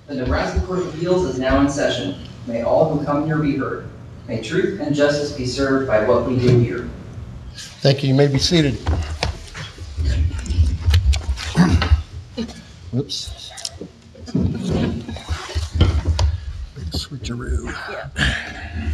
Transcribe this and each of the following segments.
The Nebraska Court of Appeals is now in session. May all who come here be heard. May truth and justice be served by what we do here. Thank you. You may be seated. Whoops. Switcheroo. Yeah.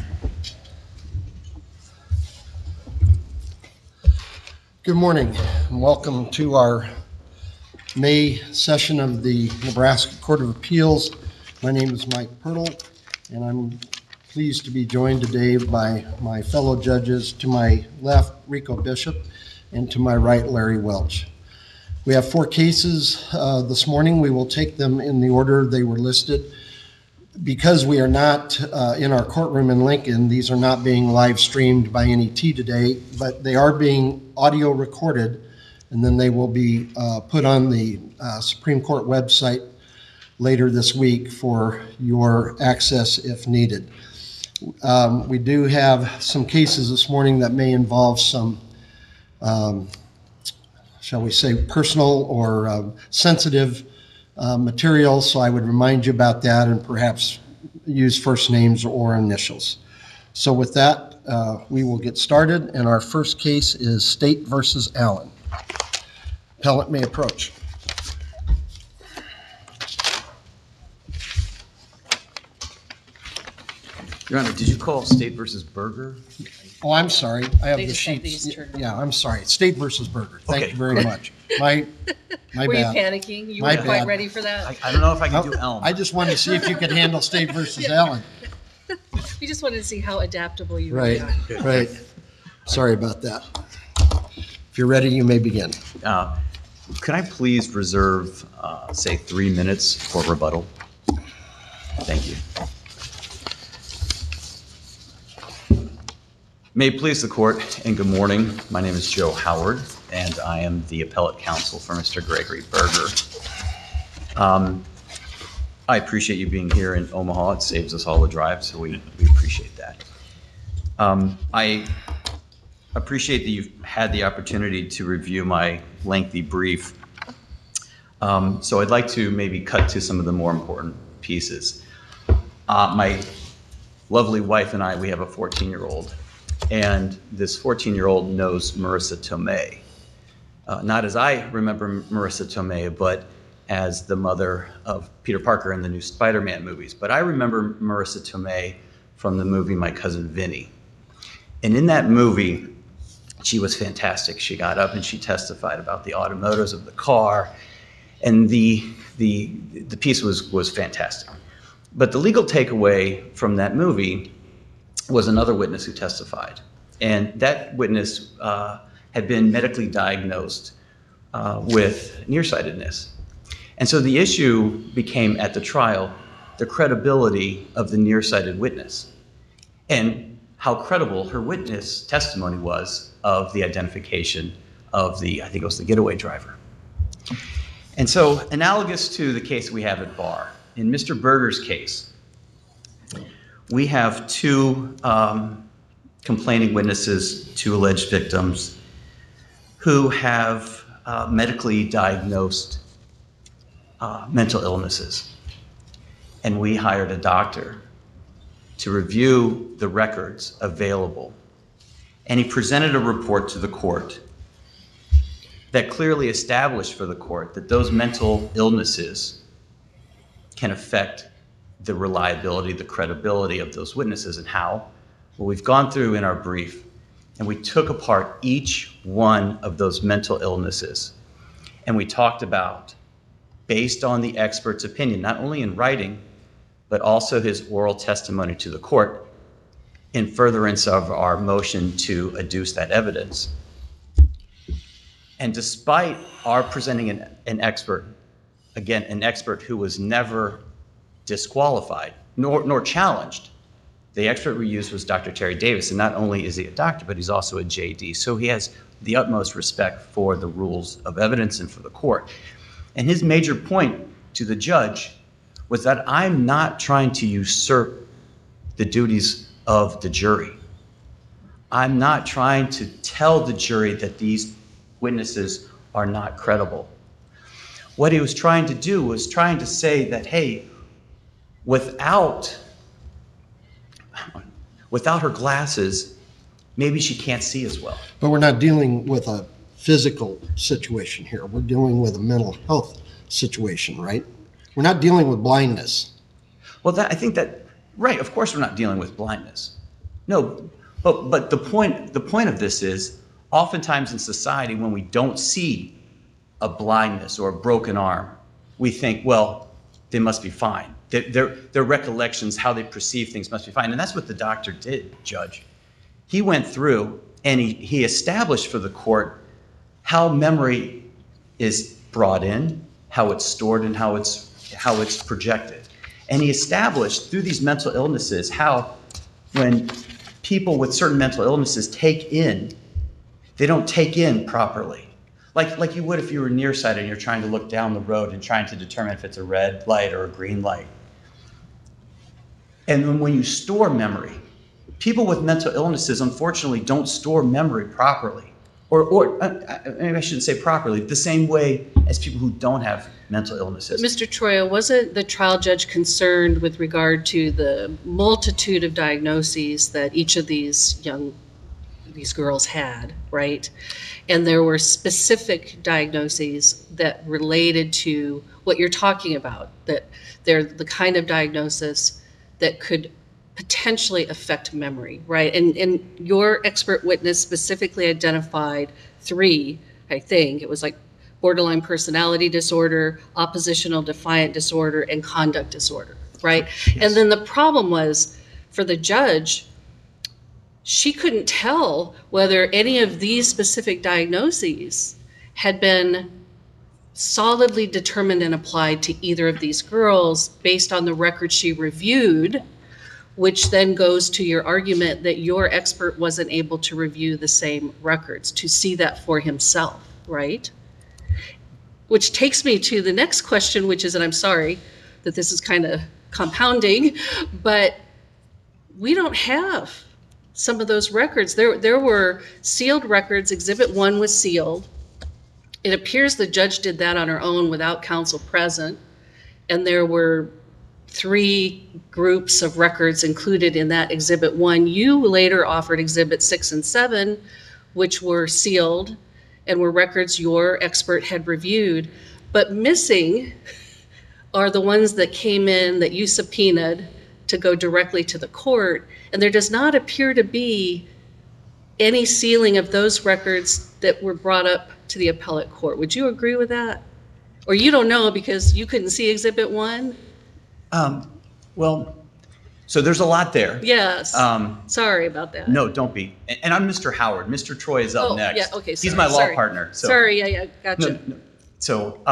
Good morning and welcome to our May session of the Nebraska Court of Appeals. My name is Mike Pirtle, and I'm pleased to be joined today by my fellow judges. To my left, Rico Bishop, and to my right, Larry Welch. We have 4 cases this morning. We will take them in the order they were listed. Because we are not in our courtroom in Lincoln, these are not being live streamed by NET today, but they are being audio recorded, and then they will be put on the Supreme Court website later this week for your access if needed. We do have some cases this morning that may involve some, shall we say, personal or sensitive material, so I would remind you about that and perhaps use first names or initials. So with that, we will get started, and our first case is State versus Allen. Appellant may approach. Your Honor, did you call State versus Berger? Oh, I'm sorry. I have They the just have sheets. these turned Yeah, I'm sorry. State versus Berger. Thank Okay. you very much. My Were you bad. panicking? You My weren't quite bad. ready for that? I don't know if I can do Elm. I just wanted to see if you could handle State versus Allen. We just wanted to see how adaptable you really Right, are. right. Sorry about that. If you're ready, you may begin. Could I please reserve, say, 3 minutes for rebuttal? Thank you. May it please the court, and good morning. My name is Joe Howard, and I am the appellate counsel for Mr. Gregory Berger. I appreciate you being here in Omaha. It saves us all the drive, so we appreciate that. I appreciate that you've had the opportunity to review my lengthy brief. So I'd like to maybe cut to some of the more important pieces. My lovely wife and I, we have a 14-year-old. And this 14-year-old knows Marissa Tomei. Not as I remember Marissa Tomei, but as the mother of Peter Parker in the new Spider-Man movies. But I remember Marissa Tomei from the movie My Cousin Vinny. And in that movie, she was fantastic. She got up and she testified about the automotives of the car, and the piece was fantastic. But the legal takeaway from that movie was another witness who testified. And that witness had been medically diagnosed with nearsightedness. And so the issue became at the trial the credibility of the nearsighted witness and how credible her witness testimony was of the identification of the, I think it was the getaway driver. And so analogous to the case we have at bar, in Mr. Berger's case, we have 2 complaining witnesses, 2 alleged victims, who have medically diagnosed mental illnesses. And we hired a doctor to review the records available. And he presented a report to the court that clearly established for the court that those mental illnesses can affect the reliability, the credibility of those witnesses. And how? Well, we've gone through in our brief, and we took apart each one of those mental illnesses. And we talked about, based on the expert's opinion, not only in writing, but also his oral testimony to the court, in furtherance of our motion to adduce that evidence. And despite our presenting an expert, again, an expert who was never disqualified, nor challenged. The expert we used was Dr. Terry Davis, and not only is he a doctor, but he's also a JD. So he has the utmost respect for the rules of evidence and for the court. And his major point to the judge was that I'm not trying to usurp the duties of the jury. I'm not trying to tell the jury that these witnesses are not credible. What he was trying to do was trying to say that, hey, without her glasses, maybe she can't see as well. But we're not dealing with a physical situation here. We're dealing with a mental health situation, right? We're not dealing with blindness. Well, I think that, right, of course we're not dealing with blindness. No, but the point of this is, oftentimes in society, when we don't see a blindness or a broken arm, we think, well, they must be fine. Their recollections, how they perceive things must be fine. And that's what the doctor did, Judge. He went through and he established for the court how memory is brought in, how it's stored, and how it's projected. And he established through these mental illnesses how when people with certain mental illnesses take in, they don't take in properly. Like you would if you were nearsighted and you're trying to look down the road and trying to determine if it's a red light or a green light. And then when you store memory, people with mental illnesses unfortunately don't store memory properly. Or maybe I shouldn't say properly, the same way as people who don't have mental illnesses. Mr. Troya, wasn't the trial judge concerned with regard to the multitude of diagnoses that each of these girls had, right? And there were specific diagnoses that related to what you're talking about, that they're the kind of diagnosis that could potentially affect memory, right? And your expert witness specifically identified 3, I think. It was like borderline personality disorder, oppositional defiant disorder, and conduct disorder, right? Yes. And then the problem was, for the judge, she couldn't tell whether any of these specific diagnoses had been solidly determined and applied to either of these girls based on the record she reviewed, which then goes to your argument that your expert wasn't able to review the same records, to see that for himself, right? Which takes me to the next question, which is, and I'm sorry that this is kind of compounding, but we don't have some of those records. There were sealed records. Exhibit 1 was sealed. It appears the judge did that on her own without counsel present, and there were 3 groups of records included in that Exhibit 1. You later offered Exhibit 6 and 7, which were sealed and were records your expert had reviewed. But missing are the ones that came in that you subpoenaed to go directly to the court, and there does not appear to be any sealing of those records that were brought up to the appellate court. Would you agree with that? Or you don't know because you couldn't see Exhibit 1? Well, so there's a lot there. Yes. Sorry about that. No, don't be. And I'm Mr. Howard. Mr. Troy is up next. Yeah, okay, He's sorry, my law sorry. partner. So. Sorry, yeah, gotcha. No. So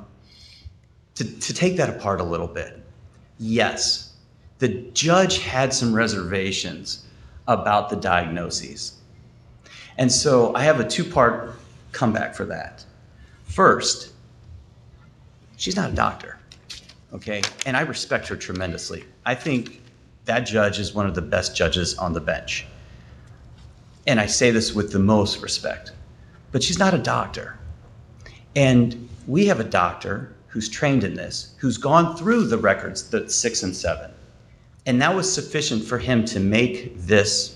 to take that apart a little bit, yes, the judge had some reservations about the diagnoses. And so I have a 2-part comeback for that. First, she's not a doctor, okay? And I respect her tremendously. I think that judge is one of the best judges on the bench. And I say this with the most respect, but she's not a doctor. And we have a doctor who's trained in this, who's gone through the records, the 6 and 7. And that was sufficient for him to make this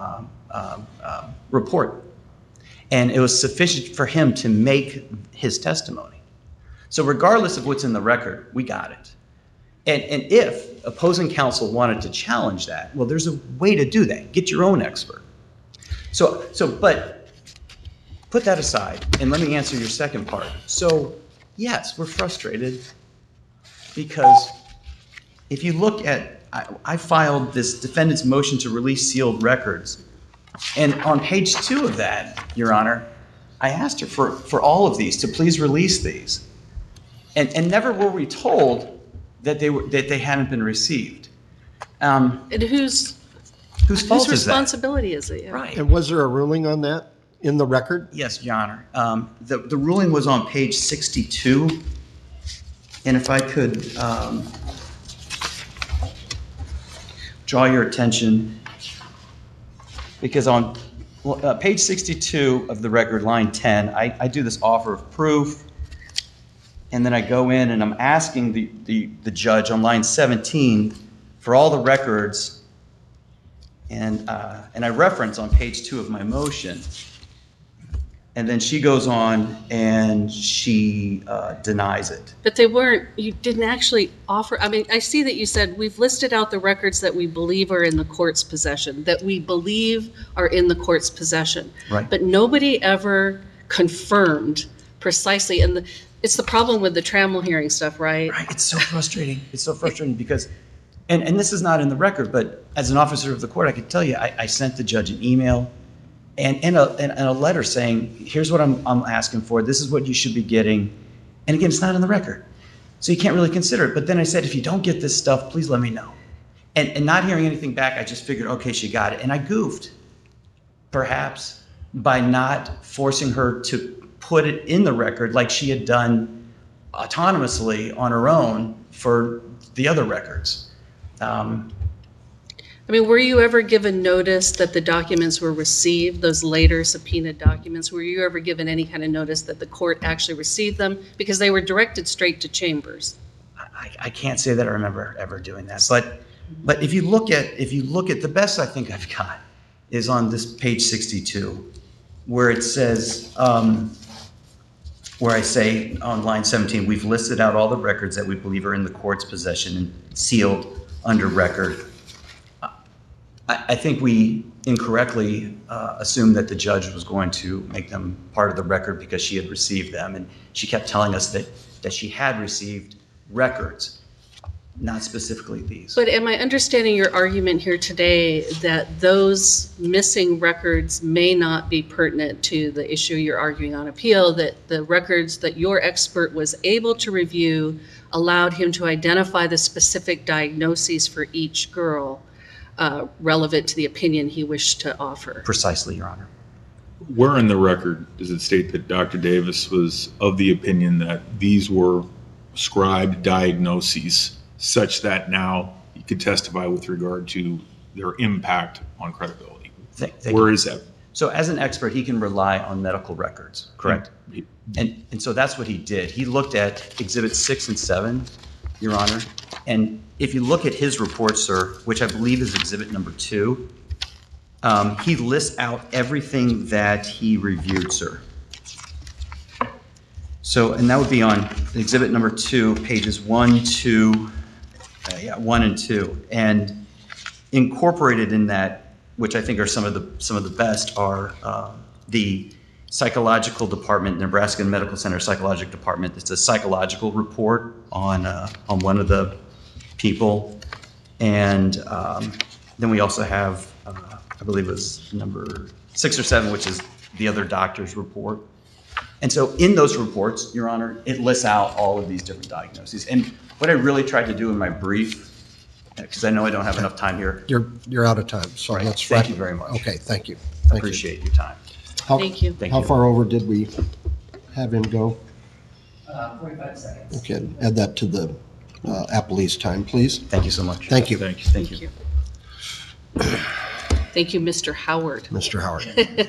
report. And it was sufficient for him to make his testimony. So regardless of what's in the record, we got it. And if opposing counsel wanted to challenge that, well, there's a way to do that. Get your own expert. But put that aside, and let me answer your second part. So yes, we're frustrated because if you look at, I filed this defendant's motion to release sealed records. And on page 2 of that, Your Honor, I asked her for all of these to please release these. And never were we told that they hadn't been received. And whose fault is that? responsibility is it? Yeah. Right. And was there a ruling on that in the record? Yes, Your Honor. The ruling was on page 62. And if I could draw your attention, because on page 62 of the record, line 10, I do this offer of proof. and then I go in and I'm asking the judge on line 17 for all the records, and I reference on page 2 of my motion. And then she goes on and she denies it. But you didn't actually offer, I mean, I see that you said, we've listed out the records that we believe are in the court's possession, Right. But nobody ever confirmed precisely, and it's the problem with the Trammell hearing stuff, right? Right, it's so frustrating. It's so frustrating because, and this is not in the record, but as an officer of the court, I could tell you, I sent the judge an email and a letter saying, here's what I'm asking for. This is what you should be getting. And again, it's not in the record. So you can't really consider it. But then I said, if you don't get this stuff, please let me know. And not hearing anything back, I just figured, okay, she got it. And I goofed, perhaps, by not forcing her to put it in the record like she had done autonomously on her own for the other records. I mean, were you ever given notice that the documents were received, those later subpoenaed documents? Were you ever given any kind of notice that the court actually received them? Because they were directed straight to Chambers. I can't say that I remember ever doing that. But if you look at the best I think I've got is on this page 62, where it says, where I say on line 17, we've listed out all the records that we believe are in the court's possession and sealed under record. I think we incorrectly assumed that the judge was going to make them part of the record because she had received them, and she kept telling us that she had received records, not specifically these. But am I understanding your argument here today that those missing records may not be pertinent to the issue you're arguing on appeal, that the records that your expert was able to review allowed him to identify the specific diagnoses for each girl relevant to the opinion he wished to offer? Precisely, Your Honor. Where in the record does it state that Dr. Davis was of the opinion that these were ascribed diagnoses such that now he could testify with regard to their impact on credibility? Where is that? So as an expert, he can rely on medical records, correct? And so that's what he did. He looked at Exhibits 6 and 7, Your Honor, and if you look at his report, sir, which I believe is Exhibit number 2, he lists out everything that he reviewed, sir. So, and that would be on Exhibit number 2, pages 1 and 2, and incorporated in that, which I think are some of the best, are the psychological department, Nebraska Medical Center Psychological Department. It's a psychological report on one of the people, and then we also have, I believe it was number 6 or 7, which is the other doctor's report. And so in those reports, Your Honor, it lists out all of these different diagnoses. And what I really tried to do in my brief, because I know I don't have enough time here. You're out of time, so Right. let's Thank wrap you it. very much. Okay, thank you. I Thank you. appreciate your time. Thank you. Thank How you. far over did we have him go? 45 seconds. Okay, add that to the appellee's time, please. Thank you so much. Thank you, Thank you. Thank you. Thank you, Mr. Howard. Mr. Howard.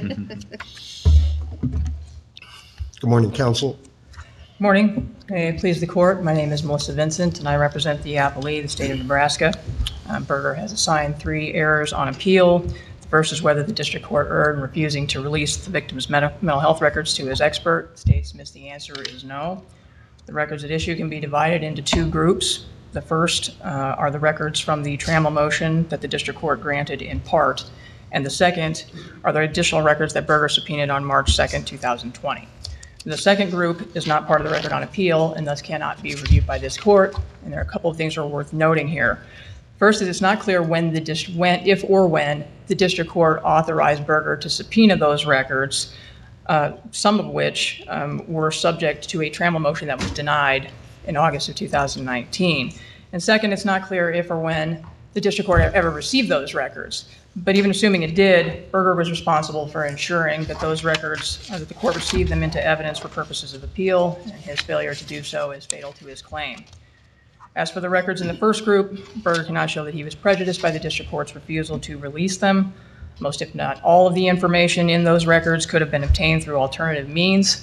Good morning, counsel. Morning. May it please the court, my name is Melissa Vincent, and I represent the appellee, the state of Nebraska. Berger has assigned 3 errors on appeal. The first is whether the district court erred in refusing to release the victim's mental health records to his expert. The state submits the answer is no. The records at issue can be divided into 2 groups. The first are the records from the Trammell motion that the district court granted in part, and the second are the additional records that Berger subpoenaed on March 2nd, 2020. The second group is not part of the record on appeal and thus cannot be reviewed by this court, and there are a couple of things that are worth noting here. First is it's not clear when the district court authorized Berger to subpoena those records, some of which were subject to a Trammell motion that was denied in August of 2019. And second, it's not clear if or when the district court ever received those records. But even assuming it did, Berger was responsible for ensuring that those records, that the court received them into evidence for purposes of appeal, and his failure to do so is fatal to his claim. As for the records in the first group, Berger cannot show that he was prejudiced by the district court's refusal to release them. Most, if not all, of the information in those records could have been obtained through alternative means.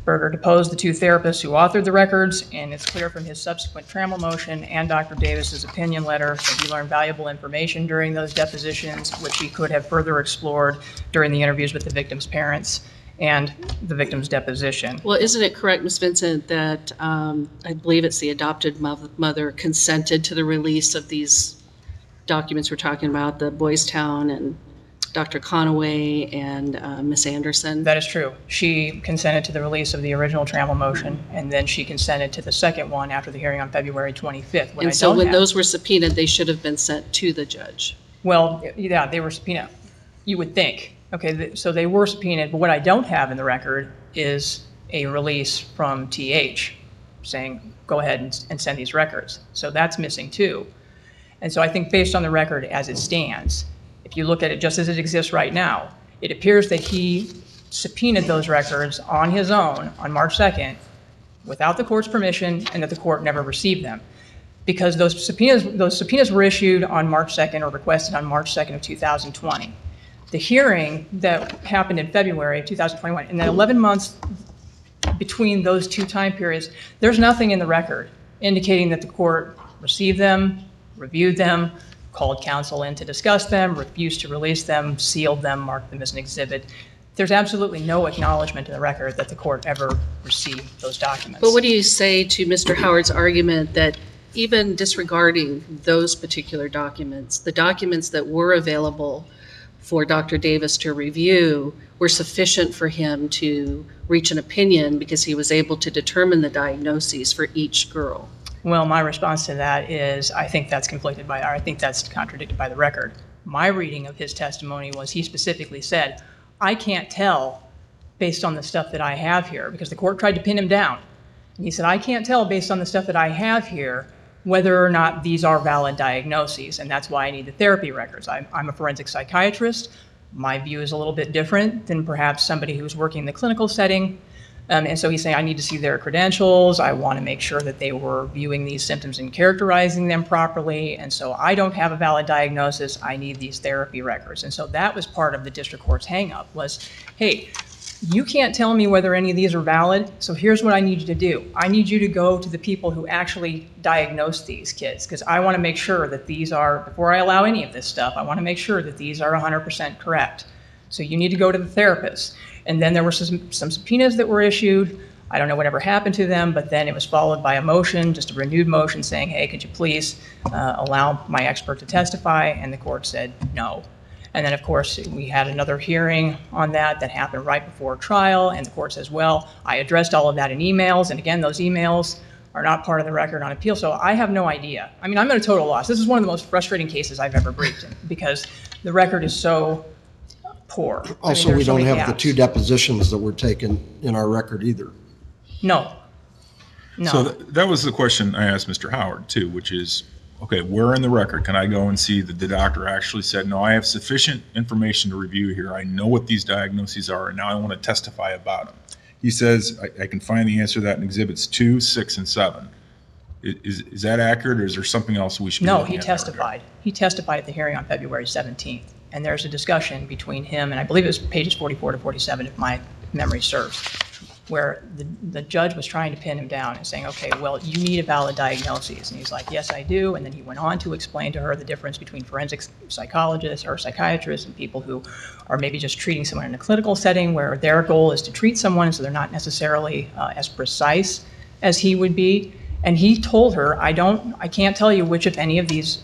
Berger deposed the two therapists who authored the records, and it's clear from his subsequent Trammell motion and Dr. Davis's opinion letter that he learned valuable information during those depositions, which he could have further explored during the interviews with the victim's parents and the victim's deposition. Well, isn't it correct, Ms. Vincent, that I believe it's the adopted mother consented to the release of these documents we're talking about, the Boys Town and Dr. Conaway and Ms. Anderson? That is true. She consented to the release of the original Trammell motion, and then she consented to the second one after the hearing on February 25th. And so when those were subpoenaed, they should have been sent to the judge. Well, yeah, they were subpoenaed. You would think. Okay, so they were subpoenaed, but what I don't have in the record is a release from TH saying, go ahead and send these records. So that's missing too. And so I think based on the record as it stands, if you look at it just as it exists right now, it appears that he subpoenaed those records on his own on March 2nd without the court's permission, and that the court never received them. Because those subpoenas were issued on March 2nd or requested on March 2nd of 2020. The hearing that happened in February of 2021, and then 11 months between those two time periods, there's nothing in the record indicating that the court received them, reviewed them, called counsel in to discuss them, refused to release them, sealed them, marked them as an exhibit. There's absolutely no acknowledgement in the record that the court ever received those documents. But what do you say to Mr. Howard's argument that even disregarding those particular documents, the documents that were available for Dr. Davis to review were sufficient for him to reach an opinion because he was able to determine the diagnoses for each girl? Well, my response to that is I think that's contradicted by the record. My reading of his testimony was he specifically said, I can't tell based on the stuff that I have here, because the court tried to pin him down. And he said, I can't tell based on the stuff that I have here whether or not these are valid diagnoses, and that's why I need the therapy records. I'm a forensic psychiatrist. My view is a little bit different than perhaps somebody who's working in the clinical setting. And so he's saying, I need to see their credentials. I want to make sure that they were viewing these symptoms and characterizing them properly. And so I don't have a valid diagnosis. I need these therapy records. And so that was part of the district court's hang-up was, hey, you can't tell me whether any of these are valid, so here's what I need you to do. I need you to go to the people who actually diagnose these kids, because I want to make sure that these are, before I allow any of this stuff, I want to make sure that these are 100% correct. So you need to go to the therapist. And then there were some subpoenas that were issued. I don't know whatever happened to them, but then it was followed by a motion, just a renewed motion saying, hey, could you please allow my expert to testify? And the court said no. And then, of course, we had another hearing on that happened right before trial, and the court says, well, I addressed all of that in emails, and again, those emails are not part of the record on appeal, so I have no idea. I mean, I'm at a total loss. This is one of the most frustrating cases I've ever briefed in, because the record is so poor. Also, we don't have the two depositions that were taken in our record either. No. So that was the question I asked Mr. Howard, too, which is, okay, where in the record can I go and see that the doctor actually said, no, I have sufficient information to review here. I know what these diagnoses are, and now I want to testify about them. He says, I can find the answer to that in Exhibits 2, 6, and 7. Is that accurate, or is there something else we should be looking at? No, he testified. He testified at the hearing on February 17th, and there's a discussion between him, and I believe it was pages 44 to 47, if my memory serves, where the judge was trying to pin him down and saying, okay, well, you need a valid diagnosis. And he's like, yes, I do. And then he went on to explain to her the difference between forensic psychologists or psychiatrists and people who are maybe just treating someone in a clinical setting where their goal is to treat someone, so they're not necessarily as precise as he would be. And he told her, I can't tell you which, if any of these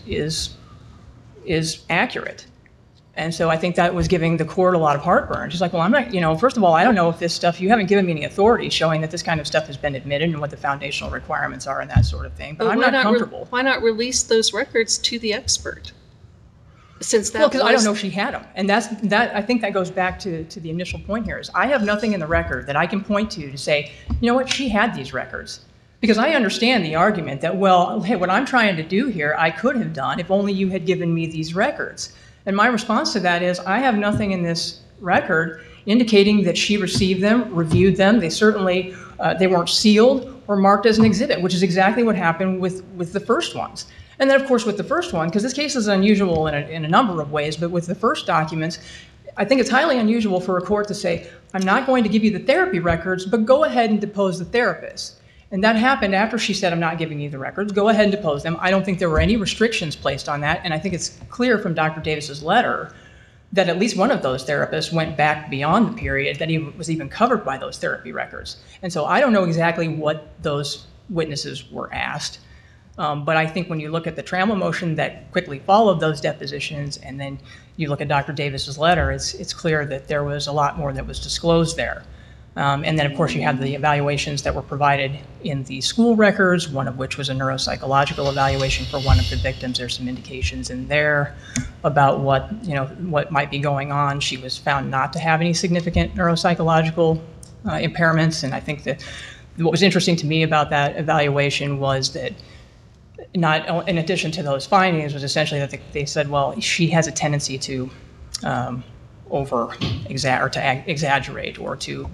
is accurate. And so I think that was giving the court a lot of heartburn. She's like, well, I'm not, first of all, I don't know if this stuff, you haven't given me any authority showing that this kind of stuff has been admitted and what the foundational requirements are and that sort of thing. But I'm not comfortable. Why not release those records to the expert? Since that because I don't know if she had them. And I think that goes back to the initial point here is I have nothing in the record that I can point to say, you know what, she had these records. Because I understand the argument that, well, hey, what I'm trying to do here, I could have done if only you had given me these records. And my response to that is I have nothing in this record indicating that she received them, reviewed them. They certainly, they weren't sealed or marked as an exhibit, which is exactly what happened with the first ones. And then, of course, with the first one, because this case is unusual in a number of ways, but with the first documents, I think it's highly unusual for a court to say, I'm not going to give you the therapy records, but go ahead and depose the therapist. And that happened after she said, I'm not giving you the records. Go ahead and depose them. I don't think there were any restrictions placed on that. And I think it's clear from Dr. Davis's letter that at least one of those therapists went back beyond the period that he was even covered by those therapy records. And so I don't know exactly what those witnesses were asked. But I think when you look at the Trammell motion that quickly followed those depositions, and then you look at Dr. Davis's letter, it's clear that there was a lot more that was disclosed there. And then, of course, you have the evaluations that were provided in the school records, one of which was a neuropsychological evaluation for one of the victims. There's some indications in there about what might be going on. She was found not to have any significant neuropsychological impairments. And I think that what was interesting to me about that evaluation was that not in addition to those findings was essentially that they said, well, she has a tendency to exaggerate or to,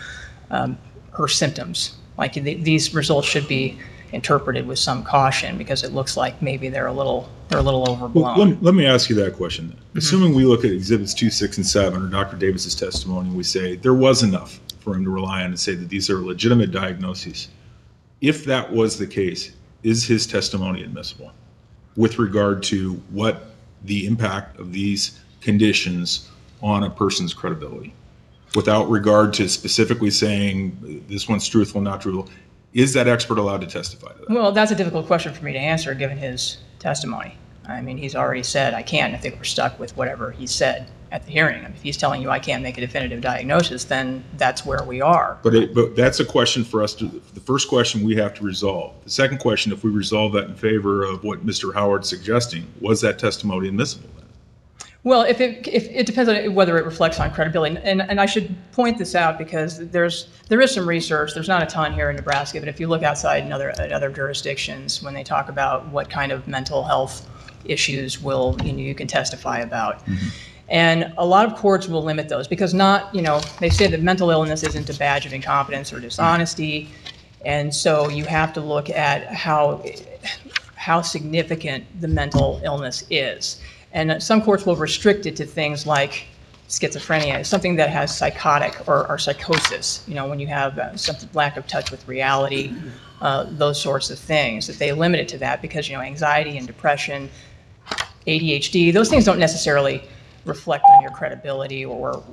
her symptoms. Like these results should be interpreted with some caution because it looks like maybe they're a little overblown. Well, let me ask you that question then. Mm-hmm. Assuming we look at exhibits 2, 6, and 7 or Dr. Davis's testimony, and we say there was enough for him to rely on and say that these are legitimate diagnoses. If that was the case, is his testimony admissible with regard to what the impact of these conditions on a person's credibility, without regard to specifically saying this one's truthful, not truthful? Is that expert allowed to testify to that? Well, that's a difficult question for me to answer given his testimony. I mean, he's already said I can't. I think we're stuck with whatever he said at the hearing. I mean, if he's telling you I can't make a definitive diagnosis, then that's where we are. But that's a question for us to, the first question we have to resolve. The second question, if we resolve that in favor of what Mr. Howard's suggesting, was that testimony admissible then? Well, if it depends on whether it reflects on credibility. And I should point this out because there is some research. There's not a ton here in Nebraska, but if you look outside in other jurisdictions, when they talk about what kind of mental health issues you can testify about. Mm-hmm. And a lot of courts will limit those because they say that mental illness isn't a badge of incompetence or dishonesty. And so you have to look at how significant the mental illness is. And some courts will restrict it to things like schizophrenia, something that has psychotic or psychosis, when you have some lack of touch with reality, those sorts of things, that they limit it to that because, anxiety and depression, ADHD, those things don't necessarily reflect on your credibility or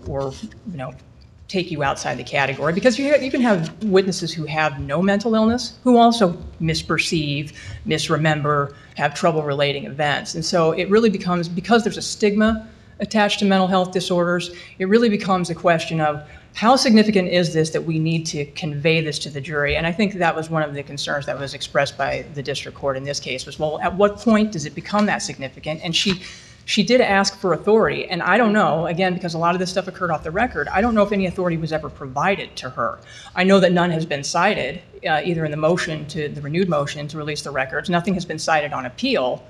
take you outside the category because you can have witnesses who have no mental illness who also misperceive, misremember, have trouble relating events. And so it really becomes, because there's a stigma attached to mental health disorders, it really becomes a question of how significant is this that we need to convey this to the jury? And I think that was one of the concerns that was expressed by the district court in this case was, well, at what point does it become that significant? And she did ask for authority, and I don't know, again, because a lot of this stuff occurred off the record, I don't know if any authority was ever provided to her. I know that none has been cited, either in the renewed motion to release the records. Nothing has been cited on appeal.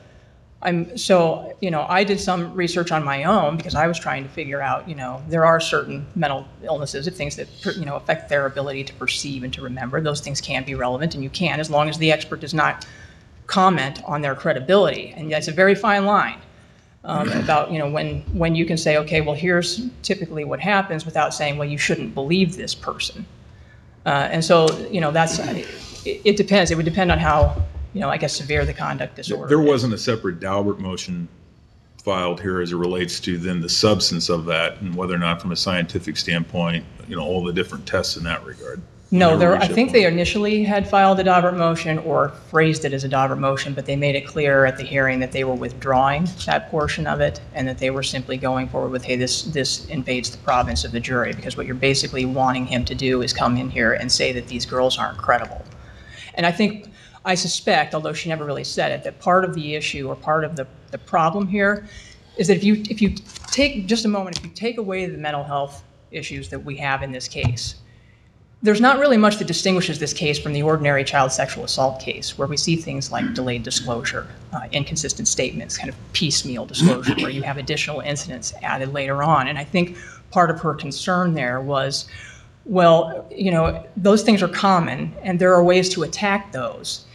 I did some research on my own because I was trying to figure out, there are certain mental illnesses, things that, affect their ability to perceive and to remember. Those things can be relevant, and you can, as long as the expert does not comment on their credibility. And that's a very fine line. About when you can say, okay, well, here's typically what happens without saying, well, you shouldn't believe this person. And so it depends. It would depend on how severe the conduct disorder. There wasn't a separate Daubert motion filed here as it relates to then the substance of that and whether or not from a scientific standpoint, all the different tests in that regard. No, I think they initially had filed a Daubert motion or phrased it as a Daubert motion, but they made it clear at the hearing that they were withdrawing that portion of it and that they were simply going forward with, hey, this invades the province of the jury, because what you're basically wanting him to do is come in here and say that these girls aren't credible. And I suspect, although she never really said it, that part of the issue or part of the problem here is that if you take just a moment, if you take away the mental health issues that we have in this case, there's not really much that distinguishes this case from the ordinary child sexual assault case, where we see things like delayed disclosure, inconsistent statements, kind of piecemeal disclosure, where you have additional incidents added later on. And I think part of her concern there was, well, those things are common, and there are ways to attack those.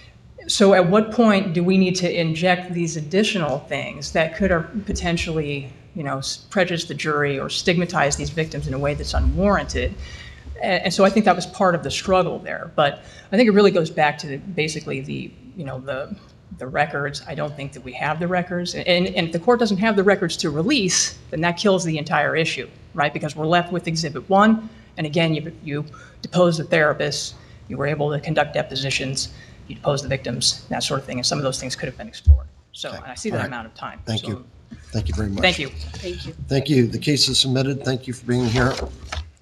So at what point do we need to inject these additional things that could potentially, prejudice the jury or stigmatize these victims in a way that's unwarranted? And so I think that was part of the struggle there. But I think it really goes back to basically the records. I don't think that we have the records. And if the court doesn't have the records to release, then that kills the entire issue, right? Because we're left with Exhibit 1. And again, you depose the therapists, you were able to conduct depositions, you depose the victims, that sort of thing. And some of those things could have been explored. So, Okay. and I see All that right. amount of time. Thank So, you. Thank you very much. Thank you. Thank you. Thank you. The case is submitted. Thank you for being here.